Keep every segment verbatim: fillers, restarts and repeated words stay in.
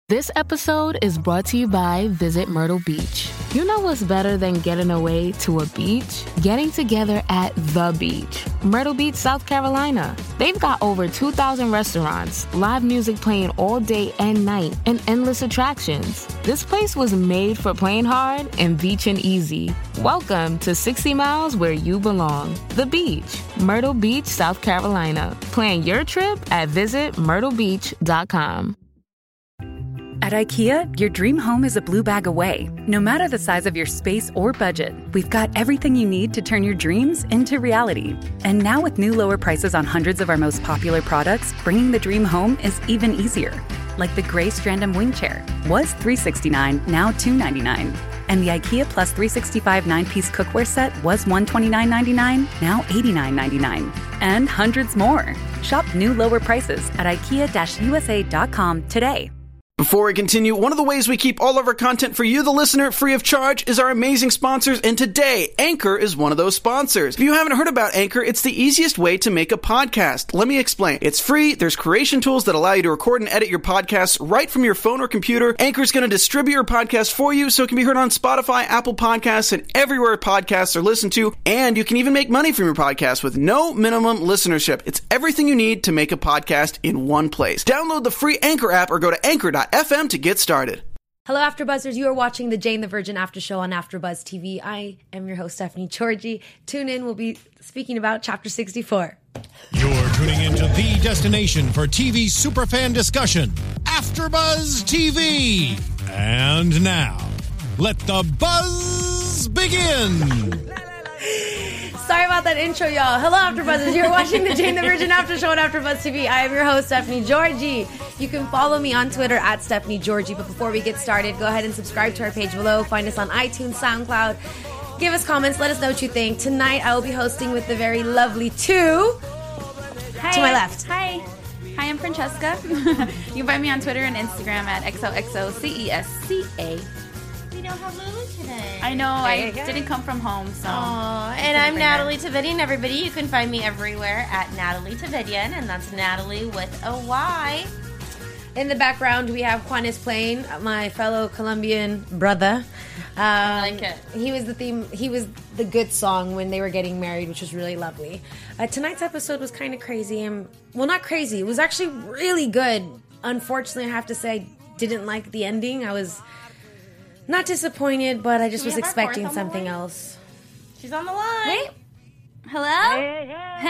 This episode is brought to you by Visit Myrtle Beach. You know what's better than getting away to a beach? Getting together at the beach. Myrtle Beach, South Carolina. They've got over two thousand restaurants, live music playing all day and night, and endless attractions. This place was made for playing hard and beaching easy. Welcome to sixty miles where you belong. The beach. Myrtle Beach, South Carolina. Plan your trip at visit myrtle beach dot com. At IKEA, your dream home is a blue bag away. No matter the size of your space or budget, we've got everything you need to turn your dreams into reality. And now with new lower prices on hundreds of our most popular products, bringing the dream home is even easier. Like the gray Strandom wing chair. Was three hundred sixty-nine dollars, now two hundred ninety-nine dollars. And the IKEA Plus three sixty-five nine-piece cookware set was one hundred twenty-nine ninety-nine dollars, now eighty-nine ninety-nine dollars. And hundreds more. Shop new lower prices at ikea U S A dot com today. Before we continue, one of the ways we keep all of our content for you, the listener, free of charge is our amazing sponsors, and today, Anchor is one of those sponsors. If you haven't heard about Anchor, it's the easiest way to make a podcast. Let me explain. It's free, there's creation tools that allow you to record and edit your podcasts right from your phone or computer. Anchor is going to distribute your podcast for you so it can be heard on Spotify, Apple Podcasts, and everywhere podcasts are listened to, and you can even make money from your podcast with no minimum listenership. It's everything you need to make a podcast in one place. Download the free Anchor app or go to anchor dot f m to get started. Hello, AfterBuzzers. You are watching the Jane the Virgin After Show on AfterBuzz T V. I am your host, Stephanie Georgie. Tune in. We'll be speaking about Chapter sixty-four. You're tuning into the destination for T V superfan discussion, AfterBuzz T V. And now, let the buzz begin. Sorry about that intro, y'all. Hello, AfterBuzzers. You're watching the Jane the Virgin After Show on AfterBuzz T V. I am your host, Stephanie Georgie. You can follow me on Twitter at Stephanie Georgie. But before we get started, go ahead and subscribe to our page below. Find us on iTunes, SoundCloud. Give us comments. Let us know what you think. Tonight, I will be hosting with the very lovely two. Hi. To my left. Hi. Hi, I'm Francesca. You can find me on Twitter and Instagram at X O X O C E S C A. We don't have Lulu today. I know, I didn't come from home, so. Aww, and I'm Natalie Tavidian, everybody. You can find me everywhere at Natalie Tavidian, and that's Natalie with a Y. In the background, we have Juanes playing, my fellow Colombian brother. Um, I like it. He was the theme. He was the good song when they were getting married, which was really lovely. Uh, tonight's episode was kind of crazy. And, well, not crazy. It was actually really good. Unfortunately, I have to say, I didn't like the ending. I was not disappointed, but I just was expecting something else. She's on the line. Hey. Hello? Hey, hey.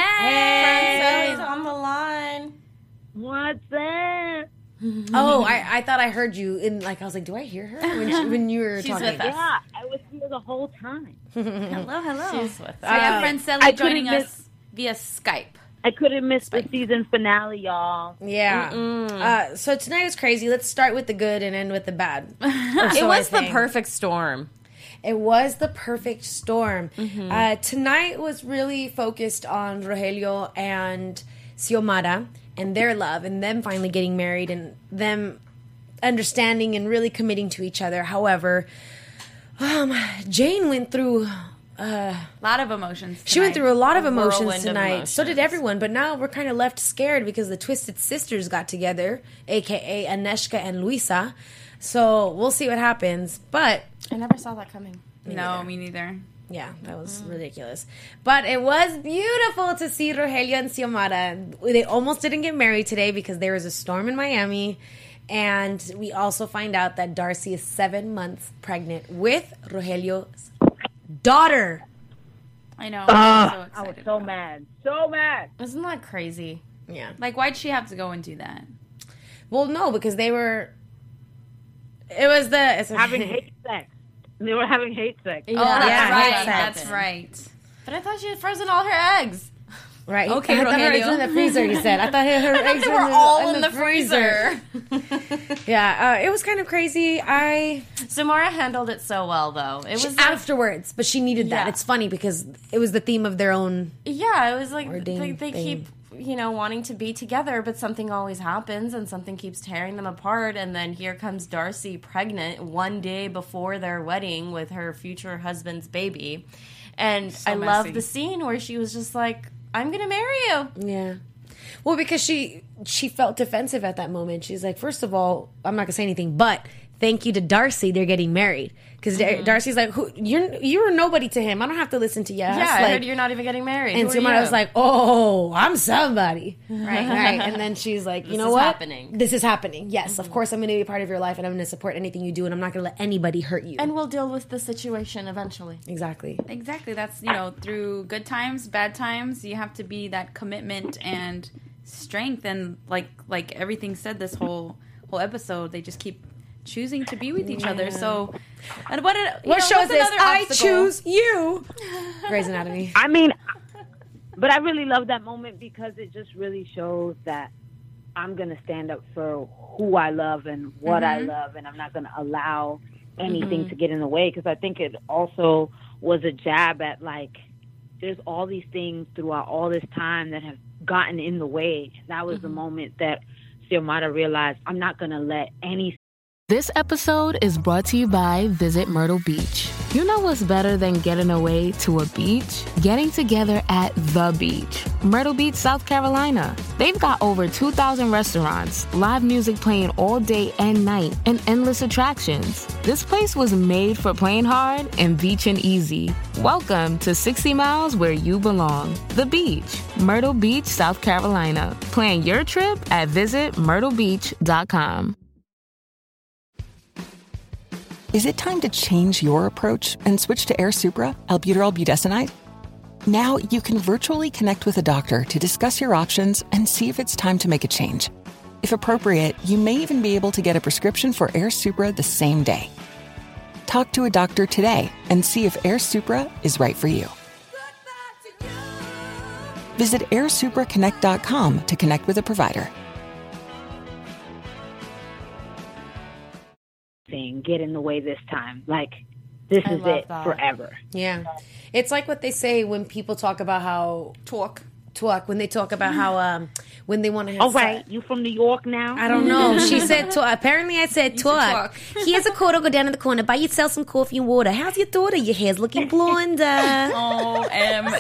Hey. Francelli's on the line. What's up? Oh, I, I thought I heard you. In like, I was like, do I hear her when, she, when you were She's talking? with us. Yeah, I was here the whole time. Hello, hello. She's with us. So we have Uh, Francelli I joining couldn't us via Skype. I couldn't miss the season finale, y'all. Yeah. Uh, so tonight was crazy. Let's start with the good and end with the bad. Or It so was I the think. perfect storm. It was the perfect storm. Mm-hmm. Uh, tonight was really focused on Rogelio and Xiomara and their love and them finally getting married and them understanding and really committing to each other. However, um, Jane went through... Uh, A lot of emotions tonight. she went through a lot of A emotions whirlwind of tonight. emotions. So did everyone. But now we're kind of left scared because the Twisted Sisters got together, a k a. Aneshka and Luisa. So we'll see what happens. But... I never saw that coming. No, neither. me neither. Yeah, that was ridiculous. But it was beautiful to see Rogelio and Xiomara. They almost didn't get married today because there was a storm in Miami. And we also find out that Darcy is seven months pregnant with Rogelio's daughter. I know. Uh, I'm so I was excited. so about mad. So mad. Isn't that crazy? Yeah. it. Like, why'd she have to go and do that? Well, no, because they were... It was the... It's Having hate sex. They were having hate sex. Yeah, Oh, that's yeah, right. hate sex. That's right. But I thought she had frozen all her eggs. Right. Okay, I thought her eggs Rogelio. were in the freezer, you said. I thought her I thought eggs they were were in all in the freezer. Yeah, uh, it was kind of crazy. I... Samara handled it so well, though. It She, was like, afterwards, but she needed that. Yeah. It's funny because it was the theme of their own... yeah, it was like Ordained they, they thing. keep, you know, wanting to be together, but something always happens and something keeps tearing them apart. And then here comes Darcy pregnant one day before their wedding with her future husband's baby. And So I love messy. the scene where she was just like, I'm going to marry you. Yeah. Well, because she she felt defensive at that moment. She's like, first of all, I'm not gonna say anything, but thank you to Darcy, they're getting married. Because mm-hmm. Darcy's like, Who, you're you're nobody to him. I don't have to listen to you. Yeah, like, I heard you're not even getting married. And Xiomara was like, oh, I'm somebody. Right, right. And then she's like, you this know is what? happening. This is happening. Yes, mm-hmm. of course I'm going to be a part of your life and I'm going to support anything you do and I'm not going to let anybody hurt you. And we'll deal with the situation eventually. Exactly. Exactly. That's, you know, through good times, bad times, you have to be that commitment and strength. And like like everything said this whole whole episode, they just keep choosing to be with each yeah. other. So, and what did, what know, show is this? I obstacle? choose you. Grey's Anatomy. I mean, but I really love that moment because it just really shows that I'm going to stand up for who I love and what mm-hmm. I love, and I'm not going to allow anything mm-hmm. to get in the way, because I think it also was a jab at, like, there's all these things throughout all this time that have gotten in the way. That was mm-hmm. the moment that Xiomara realized, I'm not going to let any. This episode is brought to you by Visit Myrtle Beach. You know what's better than getting away to a beach? Getting together at the beach. Myrtle Beach, South Carolina. They've got over two thousand restaurants, live music playing all day and night, and endless attractions. This place was made for playing hard and beaching easy. Welcome to sixty miles where you belong. The beach. Myrtle Beach, South Carolina. Plan your trip at visit myrtle beach dot com. Is it time to change your approach and switch to Air Supra, albuterol budesonide? Now you can virtually connect with a doctor to discuss your options and see if it's time to make a change. If appropriate, you may even be able to get a prescription for Air Supra the same day. Talk to a doctor today and see if Air Supra is right for you. Visit air supra connect dot com to connect with a provider. Thing get in the way this time. Like, this I is love it that. forever. Yeah. It's like what they say when people talk about how... Talk. Talk. When they talk about how, um, when they want to have... All right, you from New York now? I don't know. She said talk. Apparently I said talk. talk. Here's a quarter, go down in the corner, buy yourself some coffee and water. How's your daughter? Your hair's looking blonde. Uh. O M No,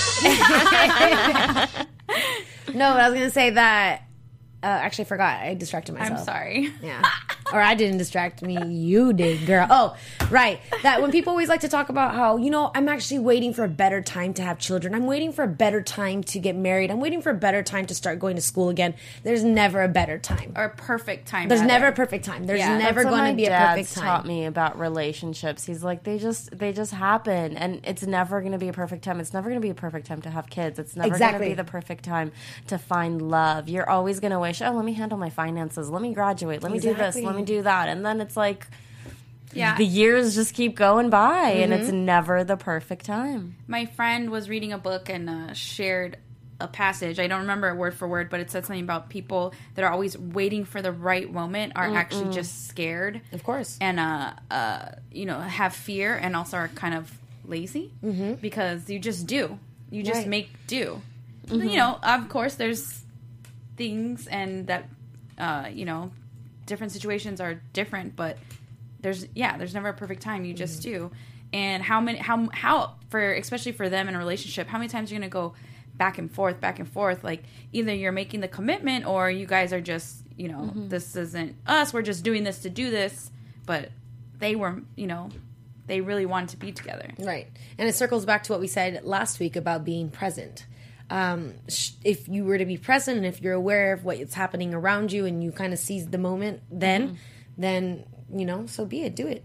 but I was going to say that... Uh, actually, I forgot. I distracted myself. I'm sorry. Yeah. Or I didn't distract me. You did, girl. Oh, right. That when people always like to talk about how, you know, I'm actually waiting for a better time to have children. I'm waiting for a better time to get married. I'm waiting for a better time to start going to school again. There's never a better time. Or a perfect time. There's rather. never a perfect time. There's Yeah. never That's what going to my be a dad's perfect time. taught me about relationships. He's like, they just they just happen, and it's never going to be a perfect time. It's never going to be a perfect time to have kids. It's never Exactly. going to be the perfect time to find love. You're always going to wish, oh, let me handle my finances. Let me graduate. Let me do Exactly. this. Let me do that. And then it's like, Yeah. the years just keep going by, Mm-hmm. and it's never the perfect time. My friend was reading a book and uh, shared a passage. I don't remember it word for word, but it said something about people that are always waiting for the right moment are actually just scared. Of course. And, uh, uh, you know, have fear and also are kind of lazy mm-hmm. because you just do. You just Right. make do. Mm-hmm. You know, of course, there's things and that, uh, you know, different situations are different, but there's, yeah, there's never a perfect time. You just mm-hmm. do. And how many, how, how, for, especially for them in a relationship, how many times are you going to go back and forth, back and forth? Like, either you're making the commitment or you guys are just, you know, mm-hmm. this isn't us. We're just doing this to do this. But they were, you know, they really wanted to be together. Right. And it circles back to what we said last week about being present. Um, sh- if you were to be present and if you're aware of what's happening around you and you kind of seize the moment then, mm-hmm. then, you know, so be it. Do it.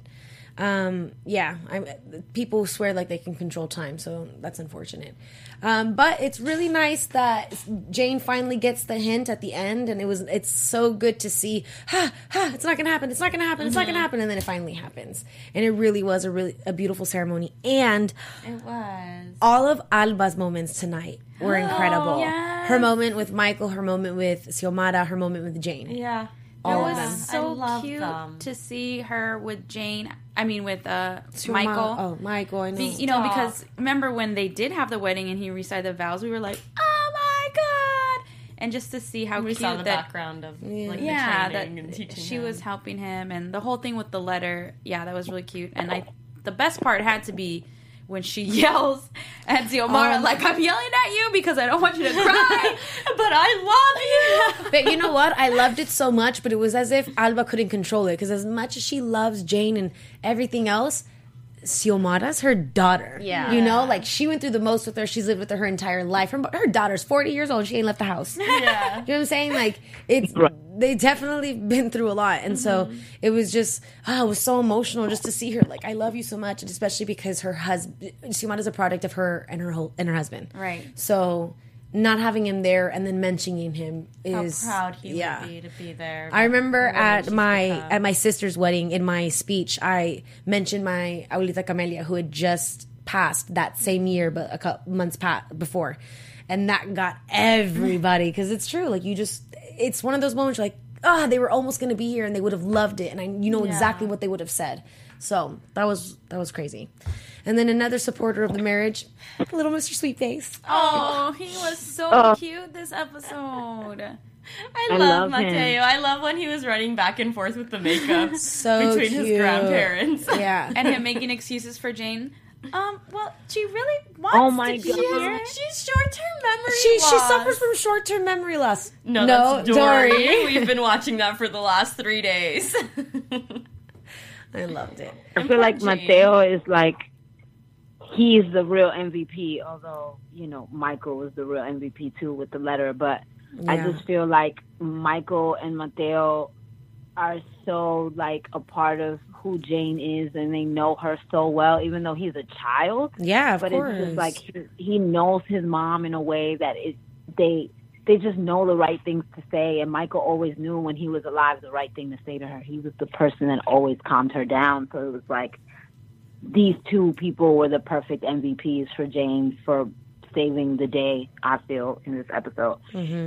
Um, yeah, I'm, people swear like they can control time, so that's unfortunate. Um, but it's really nice that Jane finally gets the hint at the end, and it was it's so good to see. Ha ha! It's not gonna happen. It's not gonna happen. It's mm-hmm. not gonna happen, and then it finally happens, and it really was a really a beautiful ceremony. And It was. all of Alba's moments tonight were incredible. yes. Her moment with Michael, her moment with Xiomara, her moment with Jane. Yeah. It All was of them. so I love cute them. to see her with Jane. I mean, with uh, Xiomara- Michael. Oh, Michael, I know. Be- you know, because remember when they did have the wedding and he recited the vows, we were like, "Oh my god!" And just to see how We cute saw the that, background of like yeah, the that training and teaching she him. was helping him, and the whole thing with the letter, yeah, that was really cute. And I, the best part had to be when she yells at Xiomara, Um, like, I'm yelling at you because I don't want you to cry, but I love you. But you know what? I loved it so much, but it was as if Alba couldn't control it. Because as much as she loves Jane and everything else, Xiomara's her daughter. Yeah. You know, like she went through the most with her. She's lived with her her entire life. Her, her daughter's forty years old. She ain't left the house. Yeah. You know what I'm saying? Like, it's, they definitely been through a lot. And so it was just, oh, it was so emotional just to see her. Like, I love you so much. And especially because her husband, Xiomara's a product of her and her whole, and her husband. Right. So not having him there and then mentioning him is How proud he yeah. would be to be there. I remember The woman at she's my become. at my sister's wedding in my speech, I mentioned my abuelita Camelia, who had just passed that same year, but a couple months pa- before, and that got everybody because it's true. Like you just, it's one of those moments you're like, ah, oh, they were almost going to be here and they would have loved it, and I, you know Yeah. exactly what they would have said. So that was that was crazy. And then another supporter of the marriage, little Mister Sweetface. Oh, he was so Oh. cute this episode. I, I love, love him. Mateo. I love when he was running back and forth with the makeup So between his cute. grandparents. Yeah. And him making excuses for Jane. Um, well, she really wants Oh my to be God. here. She's short-term memory She loss. she suffers from short term memory loss. No, that's Dory. Dory. We've been watching that for the last three days. I loved it. I feel like Jane. Mateo is like he's the real M V P, although, you know, Michael was the real M V P too with the letter. But I Yeah. just feel like Michael and Mateo are so like a part of who Jane is, and they know her so well, even though he's a child. Yeah, of but course. it's just like he, he knows his mom in a way that it they they just know the right things to say. And Michael always knew when he was alive the right thing to say to her. He was the person that always calmed her down. So it was like these two people were the perfect M V Ps for Jane for saving the day, I feel, in this episode.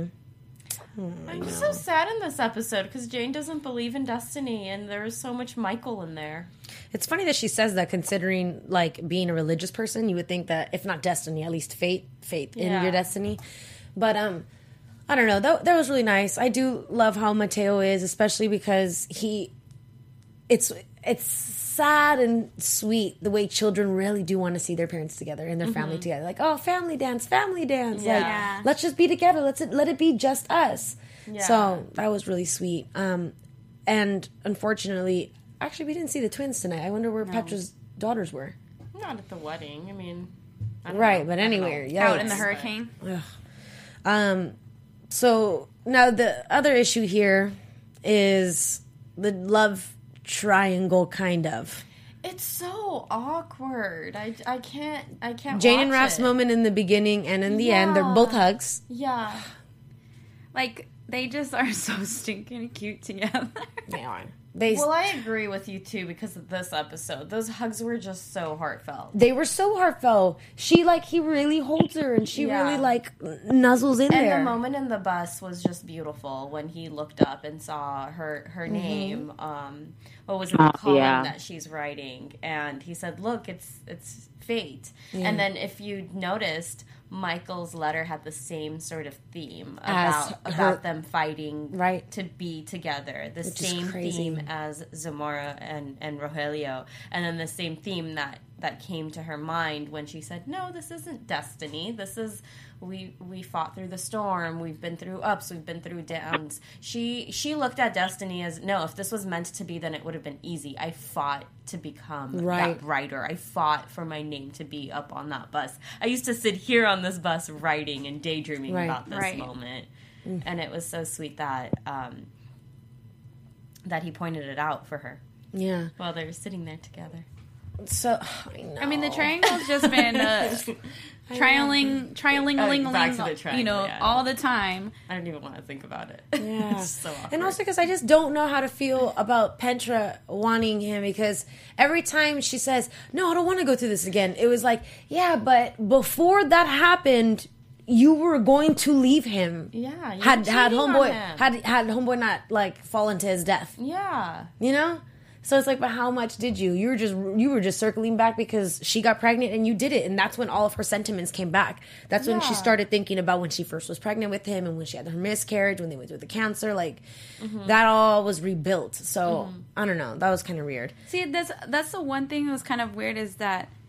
I'm so sad in this episode because Jane doesn't believe in destiny, and there was so much Michael in there. It's funny that she says that, considering like being a religious person, you would think that if not destiny, at least fate, faith in Yeah. your destiny. But um, I don't know. That that was really nice. I do love how Mateo is, especially because he, it's it's sad and sweet the way children really do want to see their parents together and their family together. Like, oh, family dance, family dance. Yeah. Like, let's just be together. Let's let it be just us. Yeah. So that was really sweet. Um, and unfortunately, actually, we didn't see the twins tonight. I wonder where Petra's daughters were. Not at the wedding. I mean, I don't Right, know. but I don't anywhere. know. Yeah. Out in the hurricane. Um, so now the other issue here is the love triangle, kind of. It's so awkward. I, I can't I can't. Jane and watch Raph's it. moment in the beginning and in the end, they're Yeah. both hugs. Yeah. Like, they just are so stinking cute together. Yeah. They Well, I agree with you too because of this episode. Those hugs were just so heartfelt. they were so heartfelt. She like he really holds her and she Yeah. really like nuzzles in And there. the moment in the bus was just beautiful when he looked up and saw her her name. Um, what was it, the Oh, column yeah. that she's writing? And he said, "Look, it's it's fate." And then if you noticed, Michael's letter had the same sort of theme As about her- about them fighting Right. to be together. The Which is same crazy. theme as Zamora and and Rogelio, and then the same theme that that came to her mind when she said, "No, this isn't destiny. This is we we fought through the storm. We've been through ups. We've been through downs." She she looked at destiny as, no, if this was meant to be, then it would have been easy. I fought to become Right. that writer. I fought for my name to be up on that bus. I used to sit here on this bus writing and daydreaming Right. about this Right. moment, and it was so sweet that um, that he pointed it out for her yeah. while they were sitting there together. So I know. I mean, the triangle's just been uh, triangling, triangling, Uh, back to the you triangle, know, yeah. all the time. I don't even want to think about it. Yeah. It's so awkward. And also because I just don't know how to feel about Petra wanting him, because every time she says, no, I don't want to go through this again, it was like, yeah, but before that happened, you were going to leave him. Yeah, you Had were had cheating on homeboy him. had had homeboy not like fallen to his death. yeah. You know? So it's like, but how much did you? You were just you were just circling back because she got pregnant and you did it, and that's when all of her sentiments came back. That's when she Yeah. started thinking about when she first was pregnant with him and when she had her miscarriage, when they went through the cancer, like Mm-hmm. that all was rebuilt. So I don't know, that was kind of weird. See, that's that's the one thing that was kind of weird is that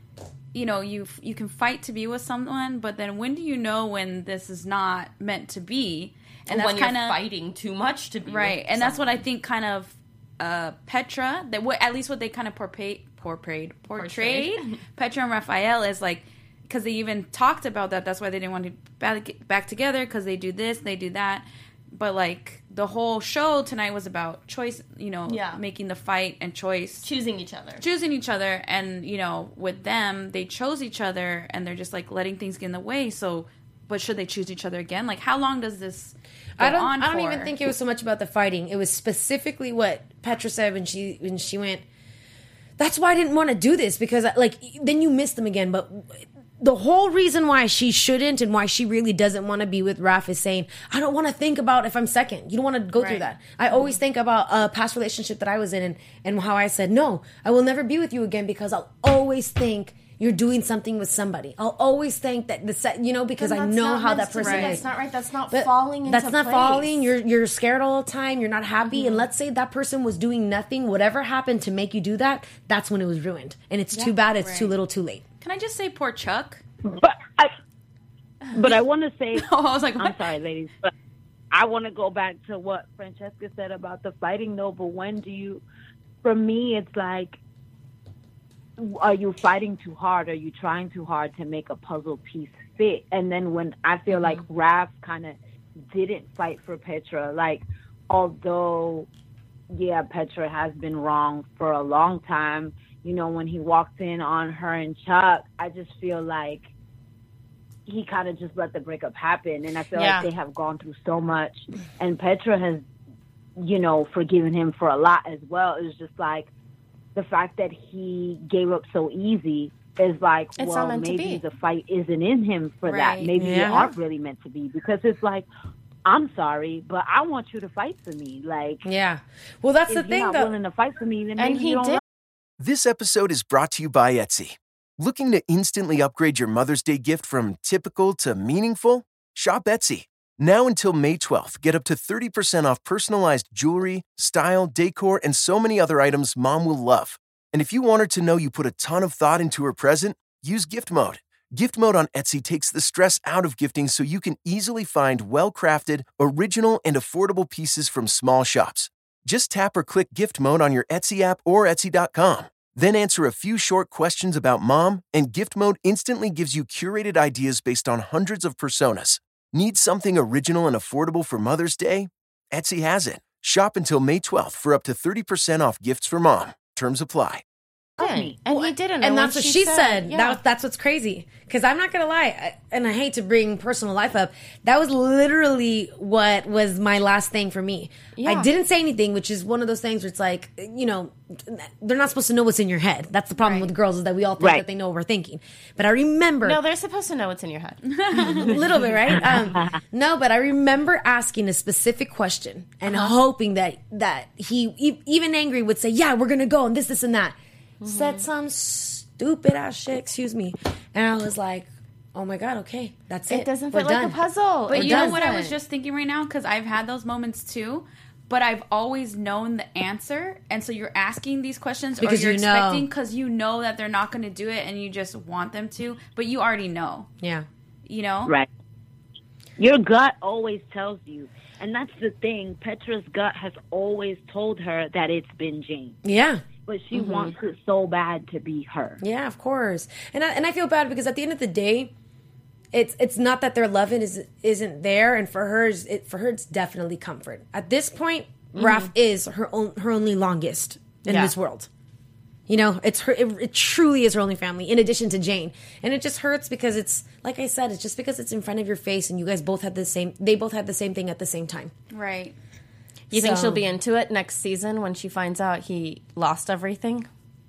you know, you you can fight to be with someone, but then when do you know when this is not meant to be? And when that's you're kinda, fighting too much to be right. with And that's someone. what I think kind of uh, Petra, that what at least what they kind of portrayed, portrayed, portrayed, portrayed. Petra and Raphael is like, because they even talked about that. That's why they didn't want to back, back together, because they do this, they do that. But like the whole show tonight was about choice, you know, yeah. making the fight and choice, choosing each other, choosing each other, and you know, with them, they chose each other, and they're just like letting things get in the way. So, but should they choose each other again? Like, how long does this go I don't. on I don't for? even think it was so much about the fighting. It was specifically what Petra said when she when she went. That's why I didn't want to do this, because like then you miss them again, but. The whole reason why she shouldn't and why she really doesn't want to be with Raph is saying, I don't want to think about if I'm second. You don't want to go right. through that. I always think about a past relationship that I was in and, and how I said, no, I will never be with you again because I'll always think you're doing something with somebody. I'll always think that, the se- you know, because I know how that person right. is. That's not right. That's not But falling into That's not place. falling. You're, you're scared all the time. You're not happy. Mm-hmm. And let's say that person was doing nothing. Whatever happened to make you do that, that's when it was ruined. And it's yeah. too bad. It's right. too little too late. Can I just say poor Chuck? But I, but I want to say, oh, I was like, I'm sorry, ladies, but I want to go back to what Francesca said about the fighting, though. But when do you, for me, it's like, are you fighting too hard? Are you trying too hard to make a puzzle piece fit? And then when I feel mm-hmm. like Raph kind of didn't fight for Petra, like, although, yeah, Petra has been wrong for a long time. You know, when he walked in on her and Chuck, I just feel like he kind of just let the breakup happen. And I feel yeah. like they have gone through so much. And Petra has, you know, forgiven him for a lot as well. It was just like the fact that he gave up so easy is like, it's well, maybe the fight isn't in him for right. that. Maybe yeah. you aren't really meant to be, because it's like, I'm sorry, but I want you to fight for me. Like, yeah. Well, that's if the you're thing, not though. willing to fight for me, then And maybe he you don't did. love This episode is brought to you by Etsy. Looking to instantly upgrade your Mother's Day gift from typical to meaningful? Shop Etsy. Now until May twelfth, get up to thirty percent off personalized jewelry, style, decor, and so many other items Mom will love. And if you want her to know you put a ton of thought into her present, use Gift Mode. Gift Mode on Etsy takes the stress out of gifting so you can easily find well-crafted, original, and affordable pieces from small shops. Just tap or click Gift Mode on your Etsy app or Etsy dot com. Then answer a few short questions about Mom, and Gift Mode instantly gives you curated ideas based on hundreds of personas. Need something original and affordable for Mother's Day? Etsy has it. Shop until May twelfth for up to thirty percent off gifts for Mom. Terms apply. Me. And he didn't. And know that's what she said. said. Yeah. That, that's what's crazy. Because I'm not going to lie, I, and I hate to bring personal life up, that was literally what was my last thing for me. Yeah. I didn't say anything, which is one of those things where it's like, you know, they're not supposed to know what's in your head. That's the problem Right. with girls, is that we all think Right. that they know what we're thinking. But I remember... No, they're supposed to know what's in your head. a little bit, right? Um, no, but I remember asking a specific question and Uh-huh. hoping that, that he, e- even angry, would say, yeah, we're going to go and this, this, and that. Said some stupid ass shit, excuse me. And I was like, oh my God, okay, that's it. It doesn't We're feel like done. a puzzle. But It you know doesn't. what I was just thinking right now? Because I've had those moments too. But I've always known the answer. And so you're asking these questions Because or you're you know. expecting because you know that they're not going to do it and you just want them to. But you already know. Yeah. You know? Right. Your gut always tells you. And that's the thing. Petra's gut has always told her that it's been Jane. Yeah. But she mm-hmm. wants it so bad to be her. Yeah, of course. And I, and I feel bad because at the end of the day, it's it's not that their love is, isn't there. And for her, it, for her, it's definitely comfort. At this point, mm-hmm. Raph is her own, her only longest in Yeah. this world. You know, it's her. It, it truly is her only family, in addition to Jane. And it just hurts because it's, like I said, it's just because it's in front of your face, and you guys both had the same. They both had the same thing at the same time. Right. You think So- she'll be into it next season when she finds out he lost everything?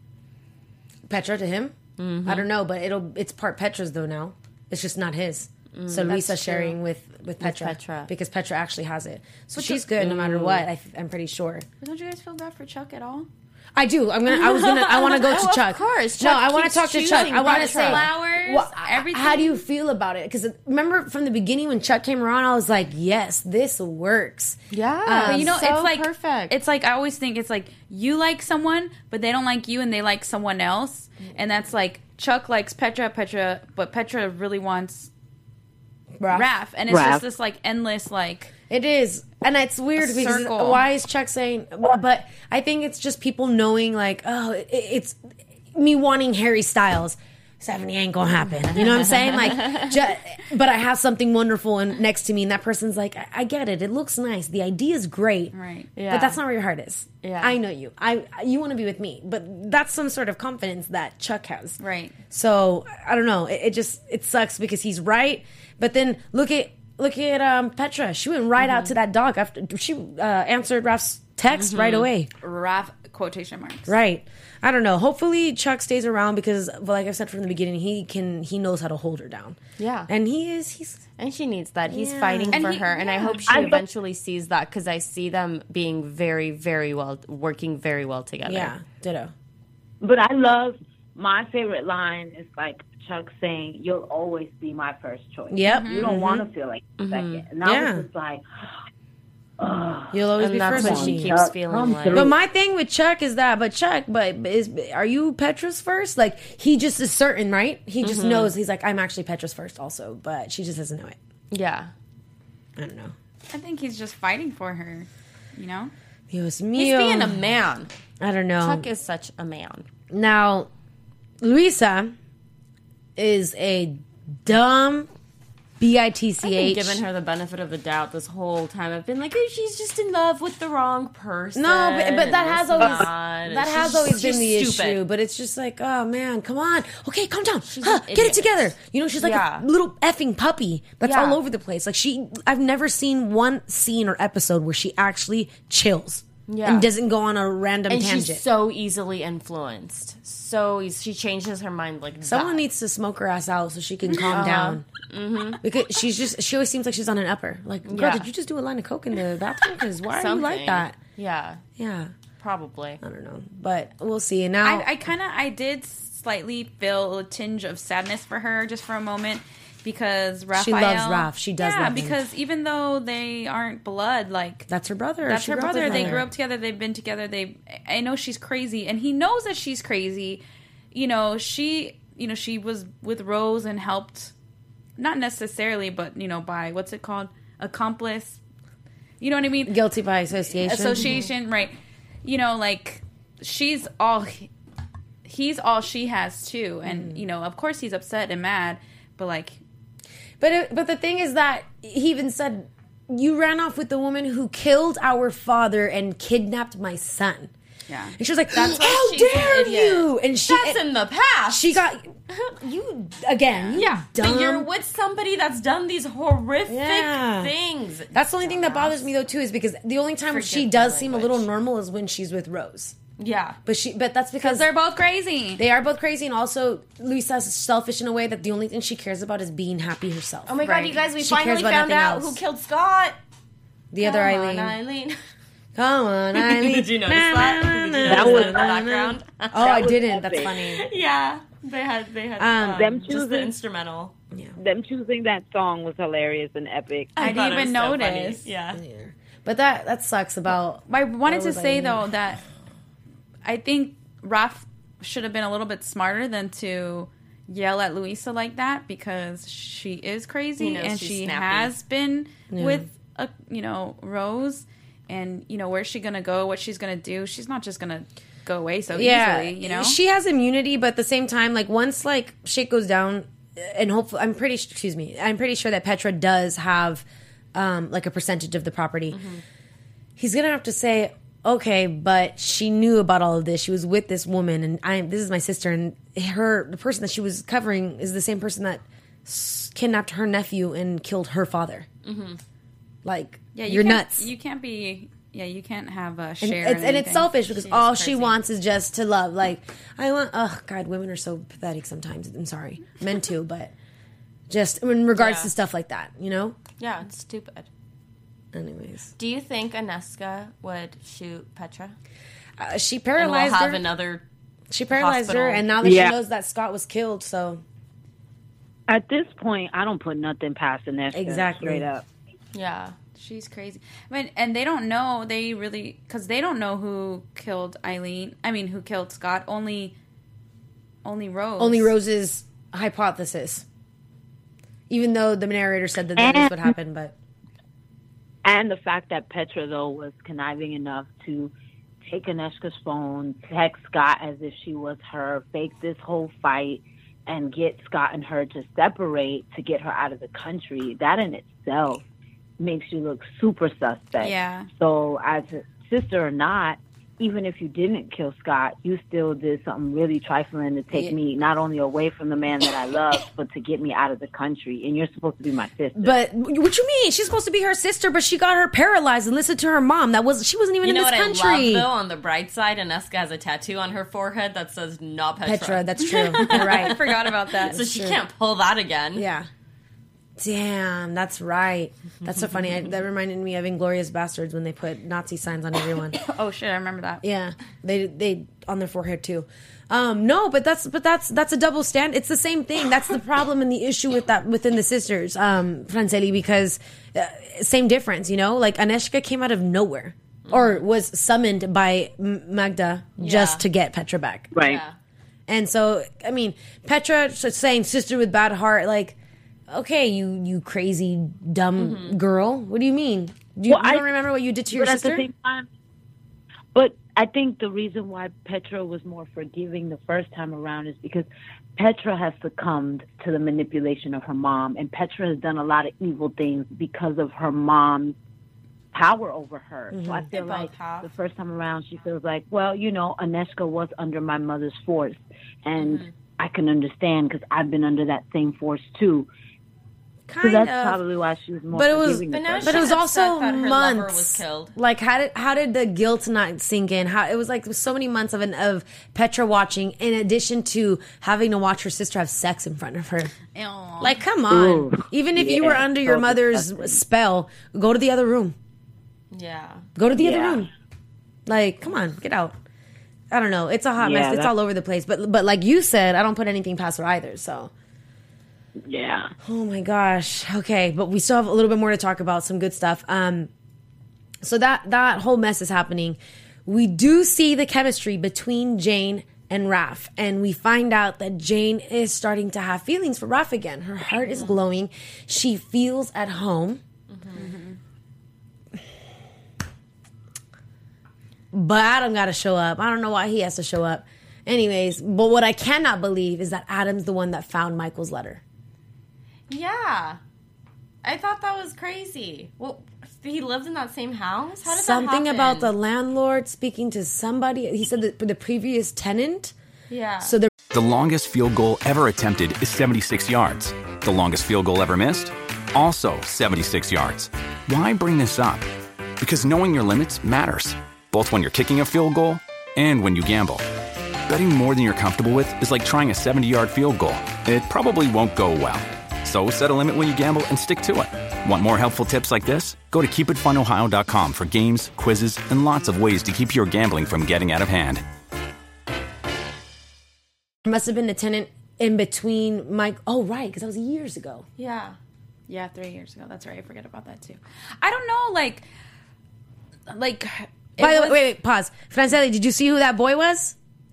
Petra to him, Mm-hmm. I don't know, but it'll. It's part Petra's though now. It's just not his. so Lisa's true. sharing with with Petra, Petra. because Petra actually has it. So she's good no matter what. I, I'm pretty sure. But don't you guys feel bad for Chuck at all? I do. I'm gonna. I was gonna. I want to go to Oh, of Chuck. course. No, Chuck I want keeps to talk to choosing Chuck. I want to Petra. say Flowers, well, everything. How do you feel about it? Because remember from the beginning when Chuck came around, I was like, yes, this works. Yeah. But you know, so it's like perfect. It's like I always think it's like you like someone, but they don't like you, and they like someone else, and that's like Chuck likes Petra, Petra, but Petra really wants Raph. Raph, and it's Raph. just this like endless like. It is, and it's weird A because circle. why is Chuck saying? But I think it's just people knowing, like, oh, it, it's me wanting Harry Styles. Stephanie ain't gonna happen. You know what I'm saying? Like, ju- but I have something wonderful and next to me, and that person's like, I, I get it. It looks nice. The idea is great, Right. Yeah. but that's not where your heart is. Yeah. I know you. I you want to be with me, but that's some sort of confidence that Chuck has. Right. So I don't know. It, it just it sucks because he's right, but then look at look at um, Petra. She went right out to that dog after she uh, answered Raph's text right away. Raph quotation marks. Right. I don't know. Hopefully Chuck stays around because, like I said from the beginning, he can he knows how to hold her down. Yeah. And he is he's And she needs that. He's Yeah. fighting And for he- her, and I yeah. hope she I- eventually sees that because I see them being very, very well, working very well together. yeah, ditto. But I love my favorite line is like Chuck saying, "You'll always be my first choice." Yep. You don't want to feel like second. And I Yeah. was just like, You'll always And be that's first. what she Machine. keeps Chuck, feeling come like. through. But my thing with Chuck is that, but Chuck, but is are you Petra's first? Like he just is certain, right? He just knows. He's like, I'm actually Petra's first, also, but she just doesn't know it. Yeah. I don't know. I think he's just fighting for her. You know. Dios He's mío. being a man. I don't know. Chuck is such a man. Now, Luisa is a dumb B I T C I've H. been giving her the benefit of the doubt this whole time. I've been like, oh, she's just in love with the wrong person. No, but, but that and has this always and that, and that she's has just- always she's been the stupid. issue. But it's just like, oh man, come on, okay, calm down, She's huh, an get it idiot. together. You know, she's like Yeah. a little effing puppy that's Yeah. all over the place. Like she, I've never seen one scene or episode where she actually chills Yeah. and doesn't go on a random And tangent. she's so easily influenced. So eas- she changes her mind like Someone that. needs to smoke her ass out so she can calm Uh-huh. down. Mm-hmm. Because she's just, she always seems like she's on an upper. Like, girl, Yeah. did you just do a line of coke in the bathroom? Because why are you like Something. that? Yeah, Yeah, probably. I don't know, but we'll see. And now, I, I kind of I did slightly feel a tinge of sadness for her just for a moment because Raphael. She loves Raph. She does Yeah, love him. because even though they aren't blood, like that's her brother. that's She her grew up brother. with They her. grew up together. They've been together. They. I know she's crazy, and he knows that she's crazy. You know, she. You know, she was with Rose and helped, not necessarily, but you know, by what's it called, accomplice. You know what I mean? Guilty by association. Association, right? You know, like she's all. He's all she has too, and you know, of course, he's upset and mad, but like. But it, but the thing is that he even said, "You ran off with the woman who killed our father and kidnapped my son." Yeah. And she was like, That's why "How she's an dare idiot. you?" And she That's in the past. she got you again. You yeah, dumb. but you're with somebody that's done these horrific Yeah. things. That's the only thing that bothers me though too, is because the only time she Forgive does my seem a language. little normal is when she's with Rose. Yeah, But she, but that's because They're both crazy. they are both crazy, and also Luisa's selfish in a way that the only thing she cares about is being happy herself. Oh my Right. god, you guys, we She cares finally about found nothing out else. who killed Scott. The other Come Eileen. on, Eileen. Come on, Eileen. Did you notice Na, that? na, Did you na, notice That that was- in the background? Oh, I was didn't. That's epic. funny. Yeah, they had they had Um, um, Them just the choosing- instrumental. them choosing that song was hilarious and epic. I thought didn't it even was so funny. notice. Yeah, But that that sucks about. I wanted to was say Eileen? though that I think Raph should have been a little bit smarter than to yell at Luisa like that because she is He crazy knows and she's she snappy. has been with a you know Rose, and you know where's she gonna go, what she's gonna do. She's not just gonna go away so Yeah, easily, you know. she has immunity, but at the same time, like once like shit goes down, and hopefully, I'm pretty. Excuse me, I'm pretty sure that Petra does have um, like a percentage of the property. He's gonna have to say, okay, but she knew about all of this. She was with this woman, and I. This is my sister, and her the person that she was covering is the same person that s- kidnapped her nephew and killed her father. Like, yeah, you you're can't- nuts. You can't be. Yeah, you can't have a And share. it's, in and it's anything. selfish because She's all she crazy. wants is just to love. Like, I want, oh, God, women are so pathetic sometimes. I'm sorry. Men too, but just in regards Yeah. to stuff like that, you know? yeah, it's stupid. Anyways. Do you think Aneska would shoot Petra? Uh, she And we'll paralyzed have her. another. she paralyzed hospital. her, and now that Yeah. she knows that Scott was killed, so. At this point, I don't put nothing past Aneska. Exactly. Straight up. Yeah, She's crazy. I mean, and they don't know. They really because they don't know who killed Eileen. I mean, who killed Scott? Only only Rose. Only Rose's hypothesis. Even though the narrator said that that is what happened, but and the fact that Petra though was conniving enough to take Aneshka's phone, text Scott as if she was her, fake this whole fight, and get Scott and her to separate to get her out of the country. That in itself makes you look super suspect. Yeah. So as a sister or not, even if you didn't kill Scott, you still did something really trifling to take Yeah. me not only away from the man that I love, but to get me out of the country. And you're supposed to be my sister. but what you mean? She's supposed to be her sister, but she got her paralyzed and listened to her mom. That was she wasn't even You in know this what country. I love, though? On the bright side, Aneska has a tattoo on her forehead that says, not Petra. Petra, that's true. You're right. I forgot about that. So she can't pull that again. Yeah. Damn, that's right. That's so funny. I, that reminded me of Inglourious Bastards when they put Nazi signs on everyone. Oh shit, I remember that. Yeah, they they on their forehead too. Um, no, but that's but that's that's a double stand. It's the same thing. That's the problem and the issue with that within the sisters, um, Franceli, because uh, same difference. You know, like Aneshka came out of nowhere or was summoned by M- Magda just Yeah. to get Petra back. Right. Yeah. And so, I mean, Petra s- saying sister with bad heart, like, okay, you you crazy dumb girl. What do you mean? Do you, Well, you I- don't remember what you did to your but at sister? the same time, but I think the reason why Petra was more forgiving the first time around is because Petra has succumbed to the manipulation of her mom, and Petra has done a lot of evil things because of her mom's power over her. So I feel They like both have. the first time around, she feels like, well, you know, Aneshka was under my mother's force, and I can understand because I've been under that same force too. Kind So that's of. probably why she was more But it was- forgiving. the But now first But it time. was She's also upset that her lover months. was killed. Like how did how did the guilt not sink in? How it was like so many months of an of Petra watching, in addition to having to watch her sister have sex in front of her. Ew. Like, come on. Ooh, Even if you yeah, were under your so mother's disgusting. spell, go to the other room. Yeah. Go to the Yeah. other room. Like, come on, get out. I don't know. It's a hot Yeah, mess. It's that's- all over the place. But but like you said, I don't put anything past her either. So. Yeah. Oh my gosh. Okay, but we still have a little bit more to talk about, some good stuff. Um so that that whole mess is happening. We do see the chemistry between Jane and Raph, and we find out that Jane is starting to have feelings for Raph again. Her heart is glowing. She feels at home. But Adam got to show up. I don't know why he has to show up. Anyways, but what I cannot believe is that Adam's the one that found Michael's letter. Yeah. I thought that was crazy. Well, he lived in that same house? How did Something that happen? about the landlord speaking to somebody. He said that the previous tenant. Yeah. So the The longest field goal ever attempted is seventy-six yards. The longest field goal ever missed? Also seventy-six yards. Why bring this up? Because knowing your limits matters, both when you're kicking a field goal and when you gamble. Betting more than you're comfortable with is like trying a seventy-yard field goal. It probably won't go well. So set a limit when you gamble and stick to it. Want more helpful tips like this? Go to keep it fun ohio dot com for games, quizzes, and lots of ways to keep your gambling from getting out of hand. there must have been a tenant in between Mike. Oh, right, because that was years ago. Yeah. Yeah, three years ago. That's right. I forget about that too. I don't know, like, like. it By the way, was- wait, wait, pause. Franceli, did you see who that boy was?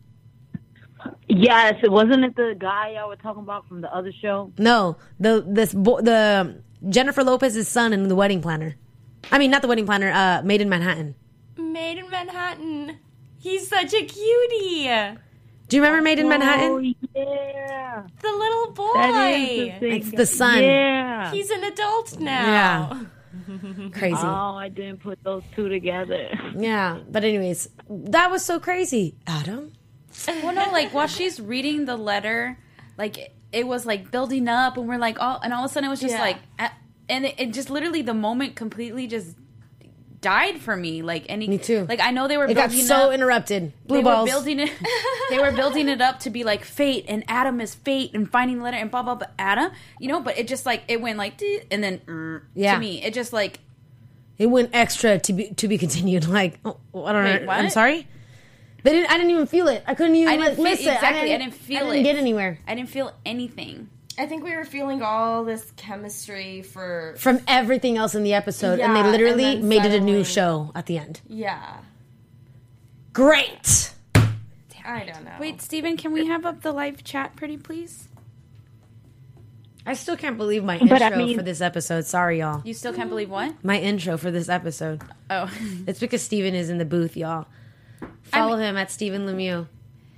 Yes, it wasn't it the guy y'all were talking about from the other show? No, the this bo- the Jennifer Lopez's son in The Wedding Planner. I mean, not The Wedding Planner. Uh, Made in Manhattan. Made in Manhattan. He's such a cutie. Do you remember Made in Oh Manhattan? yeah, The little boy. that is the thing. It's the son. Yeah. He's an adult now. Yeah. Crazy. Oh, I didn't put those two together. Yeah, but anyways, that was so crazy. Adam. Well, no, like while she's reading the letter, like it, it was like building up, and we're like, all, and all of a sudden it was just Yeah. like, a- and it, it just literally the moment completely just died for me. Like any, Me too. Like I know they were It got building so up, interrupted. Blue they balls. were building it. They were building it up to be like fate, and Adam is fate, and finding the letter, and blah blah blah. Adam, you know, but it just like it went like, "Dee," and then mm, Yeah. to me, it just like It went extra to be to be continued. Like, oh, I don't Wait, know. what? I'm sorry. They didn't. I didn't even feel it. I couldn't even I didn't like, feel, listen. exactly. I didn't, feel I didn't it. get anywhere I didn't feel anything. I think we were feeling all this chemistry for. from everything else in the episode, and they Yeah, literally and then made it a new suddenly- show at the end. Yeah. Great. I don't know. Wait, Steven, can we have up the live chat, pretty please? I still can't believe my But intro I mean- for this episode. Sorry, y'all. You still can't believe what? My intro for this episode. Oh. It's because Steven is in the booth, y'all. Follow him at Steven Lemieux.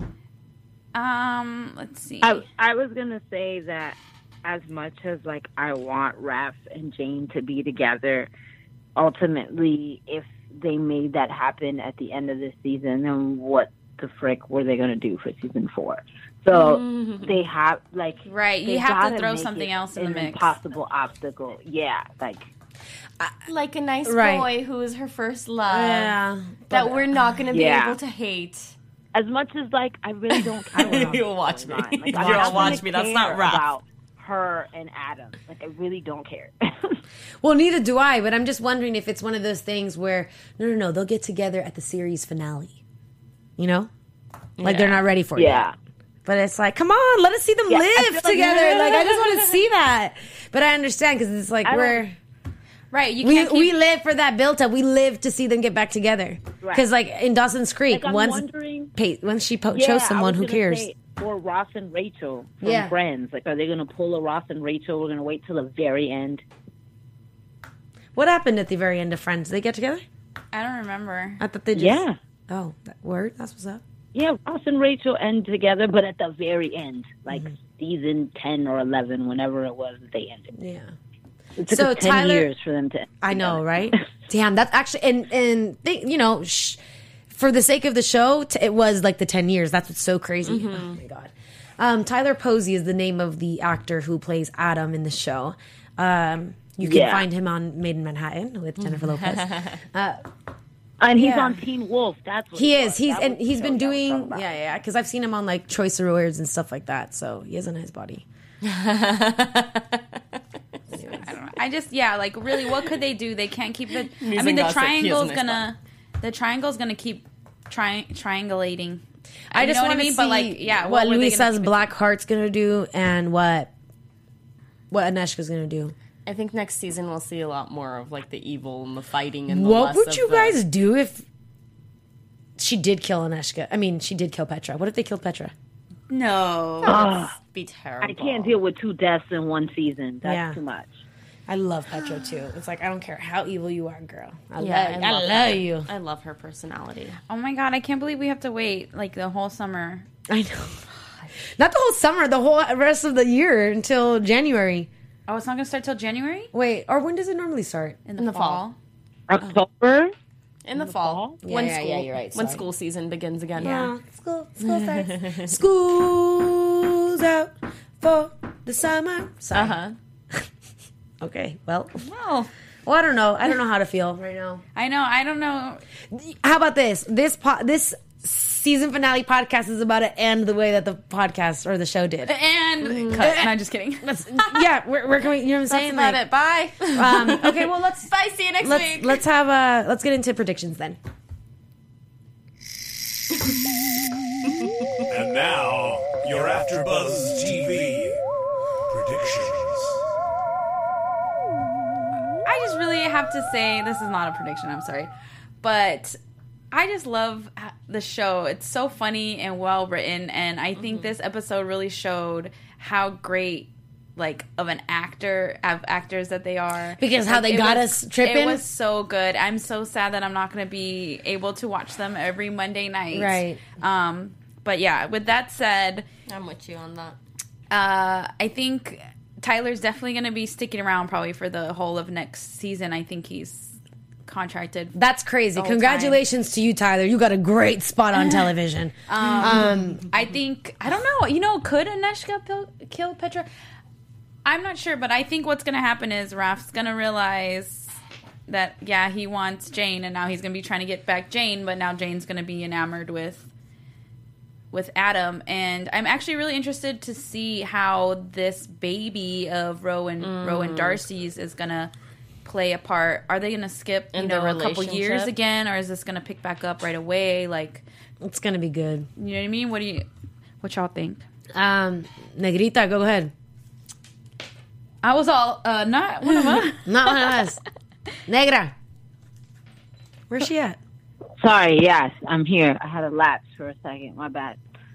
Um, let's see. I I was gonna say that as much as like I want Raph and Jane to be together, ultimately, if they made that happen at the end of this season, then what the frick were they gonna do for season four? So mm-hmm. they have like right. You have to throw something else in the mix. Impossible obstacle. Yeah, like. Like a nice Right. boy who is her first love. Yeah. That But- we're not going to be Yeah. able to hate. As much as like I really don't care. You'll watch me. Like, I'm You'll not watch gonna me. That's care not Raph. about her and Adam. Like I really don't care. Well, neither do I, but I'm just wondering if it's one of those things where, no, no, no, they'll get together at the series finale. You know? Like they're not ready for it Yeah. yet. But it's like, come on, let us see them Yeah, I live feel like- together. Like, I just want to see that. But I understand because it's like I don't- we're... Right, you We, can't keep... we live for that built up. We live to see them get back together. Right. Because, like, in Dawson's Creek, Like, I'm once, wondering- pay, once she po- Yeah, chose I someone, was who gonna cares? say, or Ross and Rachel from Yeah. Friends. Like, are they going to pull a Ross and Rachel? We're going to wait till the very end. What happened at the very end of Friends? Did they get together? I don't remember. I thought they just... Yeah. Oh, that word? That's what's up. Yeah, Ross and Rachel end together, but at the very end. Like, Mm-hmm. season ten or eleven, whenever it was that they ended. Yeah. It took So us ten Tyler- years for them to end I know, together. right? Damn, that's actually... And, and they, you know, sh- for the sake of the show, t- it was like the ten years. That's what's so crazy. Oh, my God. Um, Tyler Posey is the name of the actor who plays Adam in the show. Um, you can Yeah. find him on Made in Manhattan with Jennifer Lopez. Uh, And he's Yeah. on Teen Wolf. That's what he it is. was. He's That and was he's the been show that I was doing talking about. yeah, yeah. Because I've seen him on like Choice Awards and stuff like that. So he is in his body. I don't know. I just, yeah, like, really, what could they do? They can't keep the... I News mean, and the gossip, he is triangle's in his gonna... The triangle's gonna keep tri- triangulating. I You just know what want I to mean? see But, like, yeah, what, were they Luis gonna says keep it- Black Heart's gonna do and what what Aneshka's gonna do. I think next season we'll see a lot more of like the evil and the fighting and the What less would of you the- guys do if she did kill Aneshka? I mean, she did kill Petra. What if they killed Petra? No. Ugh. be terrible? I can't deal with two deaths in one season. That's Yeah. too much. I love Petra too. It's like I don't care how evil you are, girl. I Yeah, love, I I love love her. you. I love her personality. Oh, my God, I can't believe we have to wait, like, the whole summer. I know. Not the whole summer, the whole rest of the year until January. Oh, it's not gonna start till January? Wait, or when does it normally start? In the, In the fall. fall. October? In the fall, Yeah, when yeah, school, yeah, you're right, when sorry. school season begins again. Yeah, school, school starts. School's out for the summer. Sorry. Uh huh. Okay, well, Oh, well, I don't know. I don't know how to feel right now. I know. I don't know. How about this? This po- this season finale podcast is about to end the way that the podcast or the show did. And cut. No, I'm just kidding. Yeah, we're, we're going. You know what I'm saying? That's about Like, it. Bye. Um, okay, well let's Bye. See you next let's week. let's have uh let's get into predictions then. And now, your AfterBuzz T V predictions. I just really have to say this is not a prediction. I'm sorry, but I just love the show. It's so funny and well written, and I think this episode really showed how great, like, of an actor, of actors that they are. Because how Like, they it got was- us tripping? It was so good. I'm so sad that I'm not going to be able to watch them every Monday night. Right. Um. But yeah, with that said, I'm with you on that. uh, I think Tyler's definitely going to be sticking around probably for the whole of next season. I think he's contracted. That's crazy. the whole Congratulations to you, Tyler. You got a great spot on television. Um, Um, I think I don't know. You know, could Aneshka pil- kill Petra? I'm not sure, but I think what's going to happen is Raph's going to realize that yeah, he wants Jane, and now he's going to be trying to get back Jane, but now Jane's going to be enamored with with Adam, and I'm actually really interested to see how this baby of Rowan Mm. Rowan Darcy's is going to play a part. Are they going to skip you In know the a couple years relationship? again, or is this going to pick back up right away? Like, it's gonna be good. you know what I mean? What do you what y'all think? Um, Negrita, go ahead. I was all uh, not one of us. Not one of us. Negra. Where's she at? Sorry, yes, I'm here. I had a lapse for a second. My bad.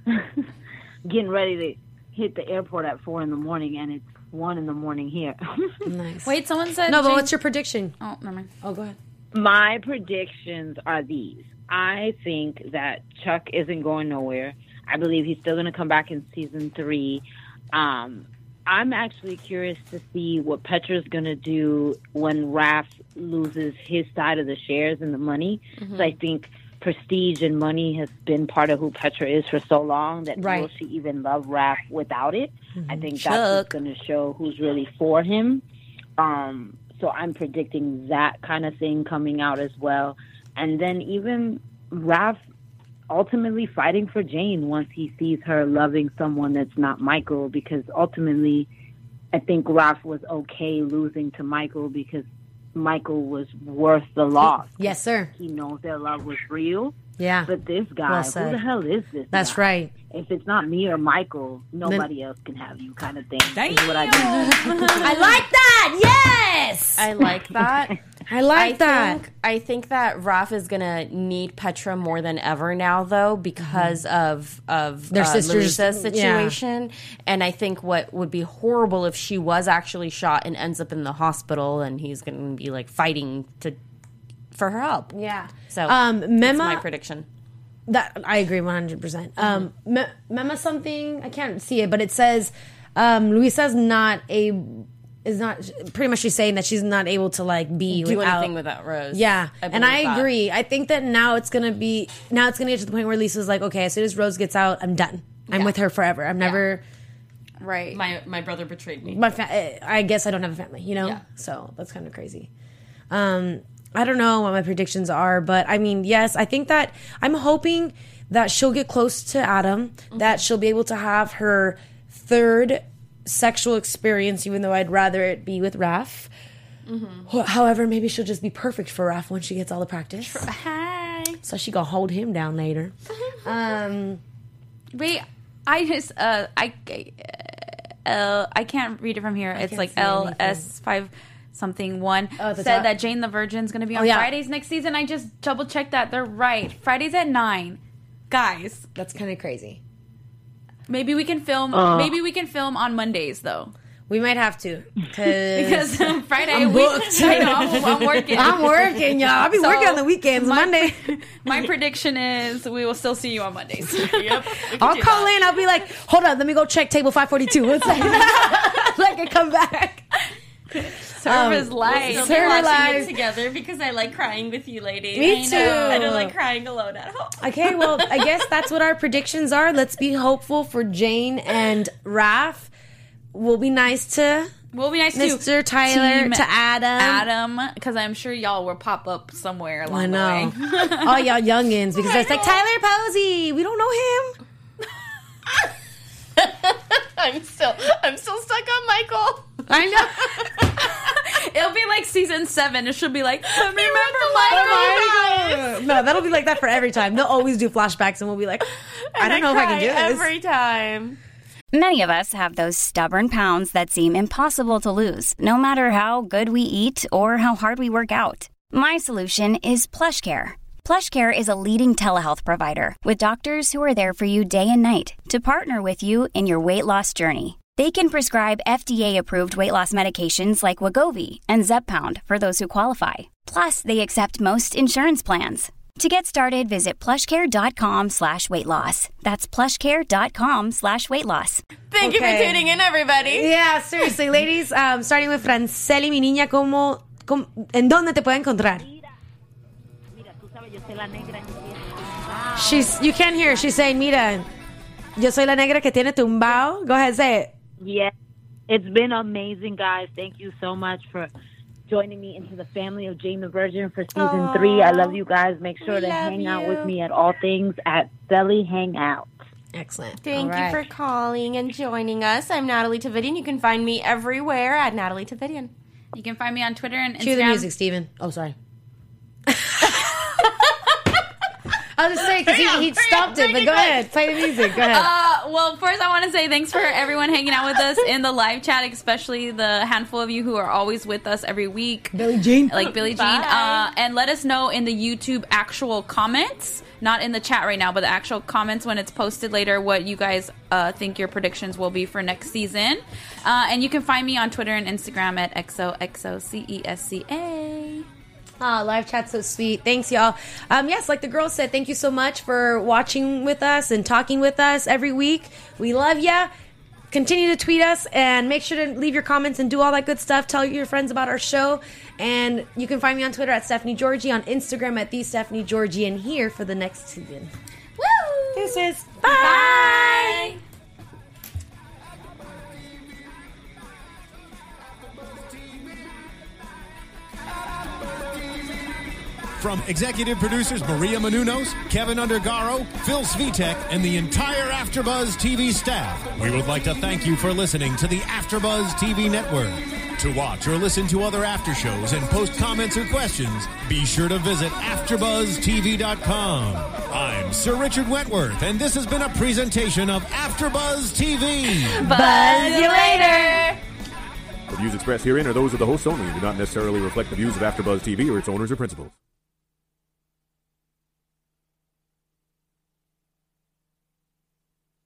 Getting ready to hit the airport at four in the morning, and it's one in the morning here. Nice. Wait, someone said No, but Jane- what's your prediction? Oh, never mind. Oh, go ahead. My predictions are these. I think that Chuck isn't going nowhere. I believe he's still going to come back in season three. Um, I'm actually curious to see what Petra's going to do when Raph loses his side of the shares and the money. Mm-hmm. So I think prestige and money has been part of who Petra is for so long that Right. will she even love Raph without it? Mm-hmm. I think Chuck. that's what's going to show who's really for him. Um, so I'm predicting that kind of thing coming out as well. And then even Raph ultimately fighting for Jane once he sees her loving someone that's not Michael, because ultimately I think Raph was okay losing to Michael because Michael was worth the loss. Yes, sir. He knows their love was real. Yeah. But this guy, Well who said. the hell is this That's guy? right. If it's not me or Michael, nobody else can have you kind of thing. Is what I think. I like that. Yes. I like that. I like I that. Think, I think that Raph is gonna need Petra more than ever now, though, because of of Their uh, sisters- Louisa's situation. And I think what would be horrible if she was actually shot and ends up in the hospital, and he's gonna be like fighting to for her help. Yeah. So, Um, that's Mema- my prediction. That I agree one hundred percent. Um, Me- Mema something I can't see it, but it says um, Luisa's not a is not pretty much she's saying that she's not able to like be Do without, anything without Rose. Yeah, I and believe I that. agree. I think that now it's gonna be now it's gonna get to the point where Lisa's like, okay, as soon as Rose gets out, I'm done. I'm Yeah. with her forever. I'm never. Right. My my brother betrayed me. My fa- I guess I don't have a family, you know. Yeah. So that's kind of crazy. Um, I don't know what my predictions are, but I mean, yes, I think that I'm hoping that she'll get close to Adam, Mm-hmm. that she'll be able to have her third sexual experience, even though I'd rather it be with Raph. Mm-hmm. However, maybe she'll just be perfect for Raph when she gets all the practice. Hi. So she gonna hold him down later. um, Wait, I just uh I uh I can't read it from here. It's can't like see L anything. S five something one Oh, at the said top? that Jane the Virgin's going to be on Oh, yeah. Fridays next season. I just double checked that. They're right. Fridays at nine. Guys, that's kind of crazy. maybe we can film Uh. maybe we can film on Mondays though. We might have to Because Friday I'm we, booked. I know, I'm, I'm working. I'm working, y'all. I'll be So, working on the weekends. my- Monday. My prediction is we will still see you on Mondays. Yep. I'll call in. I'll be like, hold up, let me go check table five forty-two. One second. Like, I come back. Service Um, life. We'll be Serve watching life. it together because I like crying with you, ladies. Me I too. know. I don't like crying alone at home. Okay, well, I guess that's what our predictions are. Let's be hopeful for Jane and Raph. We'll be nice to We'll be nice Mister to Tyler, Team to Adam. Adam, because I'm sure y'all will pop up somewhere along I know. the way. All y'all youngins, because it's like, Tyler Posey. We don't know him. I'm still, I'm still stuck on Michael. I know. It'll be like season seven, and she'll be like, remember Michael? No, that'll be like that for every time. They'll always do flashbacks, and we'll be like, I don't know if I can do this. every time. Many of us have those stubborn pounds that seem impossible to lose, no matter how good we eat or how hard we work out. My solution is PlushCare. PlushCare is a leading telehealth provider with doctors who are there for you day and night to partner with you in your weight loss journey. They can prescribe F D A-approved weight loss medications like Wegovy and Zepbound for those who qualify. Plus, they accept most insurance plans. To get started, visit plushcare.com slash weight loss. That's plushcare.com slash weight loss. Thank you Okay. for tuning in, everybody. Yeah, seriously, ladies. Um, starting with Franceli, mi niña, ¿cómo, cómo, ¿en dónde te puede encontrar? She's, you can't hear her. She's saying, mira, yo soy la negra que tiene tumbao. Go ahead, say it. Yeah, it's been amazing, guys. Thank you so much for joining me into the family of Jane the Virgin for season Aww. three. I love you guys. Make sure We to love hang out you. with me at all things at Belly Hangout. Excellent. Thank All right. you for calling and joining us. I'm Natalie Tavidian. You can find me everywhere at Natalie Tavidian. You can find me on Twitter and Instagram. Cue the music, Steven. Oh, sorry. I was just saying because he, he stopped it, but go ahead. Play the music. Go ahead. Uh, well, first I want to say thanks for everyone hanging out with us in the live chat, especially the handful of you who are always with us every week. Billie Jean. Like Billie Jean. Uh, and let us know in the YouTube actual comments, not in the chat right now, but the actual comments when it's posted later, what you guys uh, think your predictions will be for next season. Uh, and you can find me on Twitter and Instagram at X O X O C E S C A. Ah, live chat's so sweet. Thanks, y'all. Um, yes, like the girl said, thank you so much for watching with us and talking with us every week. We love ya. Continue to tweet us and make sure to leave your comments and do all that good stuff. Tell your friends about our show. And you can find me on Twitter at Stephanie Georgie, on Instagram at the Stephanie Georgie, and here for the next season. Woo! Deuces. Bye! Bye. From executive producers Maria Menounos, Kevin Undergaro, Phil Svitek, and the entire AfterBuzz T V staff, we would like to thank you for listening to the AfterBuzz T V network. To watch or listen to other after shows and post comments or questions, be sure to visit after buzz T V dot com. I'm Sir Richard Wentworth, and this has been a presentation of AfterBuzz T V. Buzz you later! The views expressed herein are those of the hosts only and do not necessarily reflect the views of AfterBuzz T V or its owners or principals.